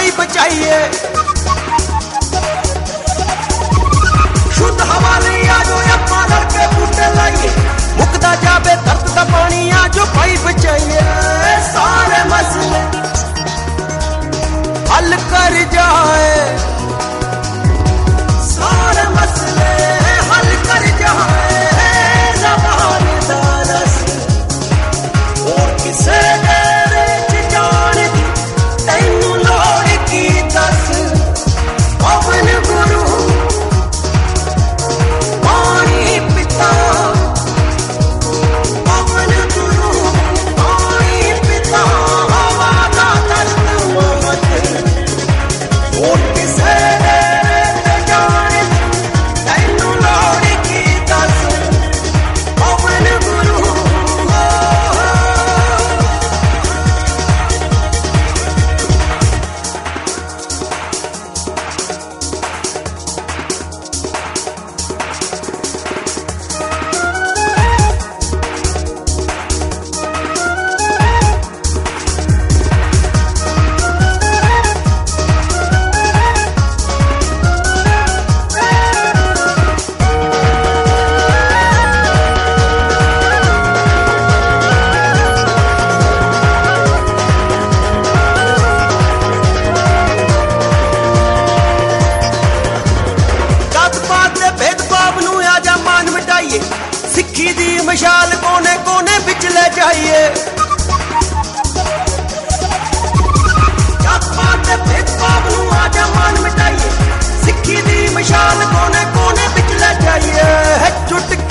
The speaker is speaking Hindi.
भाई बचाइए। शुद्ध हवा नहीं आजो अप्पा लड़के बूटे लाइए, मुकदा जावे दर्द दा पानी आजो भाई बचाइए। सारे मसले हल कर जाए, सारे मसले हल कर जाए। ज़बान दा रस और किसे तेरे च जान दी तैनू लोड़ की दस। पवन गुरु पानी पिता, पवन गुरु पानी पिता, हवा दा दर्द मोहब्बत और किसे तेरे च जान दी तैनू लोड़ की दस। पवन गुरु सिक्खी दी मशाल कोने कोने बिच ले जाइए। जात पात दे भेदभाव नूं आजा मान मिटाइए, सिक्खी दी मशाल कोने कोने बिच ले जाइए। चुटकी